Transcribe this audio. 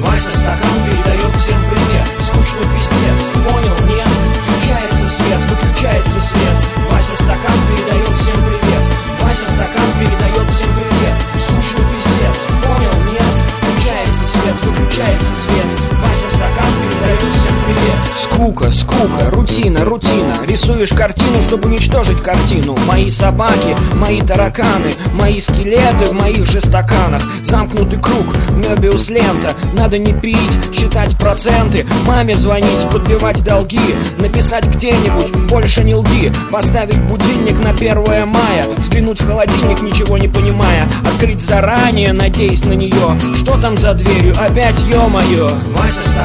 Вася стакан передает всем привет. Скучно пиздец, понял, нет? Включается свет, выключается свет. Вася стакан передает всем привет. Вася стакан передает всем привет. Скучно пиздец, понял, нет? Включается свет, выключается свет. Вася стакан передает всем привет. Скука, скука, рутина, рутина. Рисуешь картину, чтобы уничтожить картину. Мои собаки, мои тараканы, мои скелеты в моих же стаканах. Замкнутый круг, Мёбиус лента. Надо не пить, считать проценты, маме звонить, подбивать долги, написать где-нибудь, больше не лги, поставить будильник на 1 мая, взглянуть в холодильник, ничего не понимая, открыть заранее, надеясь на нее. Что там за дверью? Опять, ё-моё. Вася